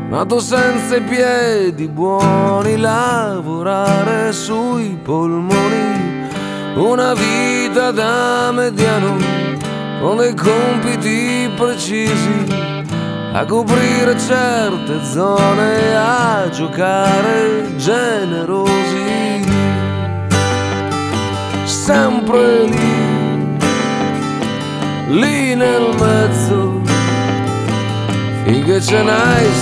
nato senza i piedi buoni, lavorare sui polmoni, una vita da mediano con dei compiti precisi, a coprire certe zone, a giocare generosi, sempre lì nel mezzo, finché ce n'hai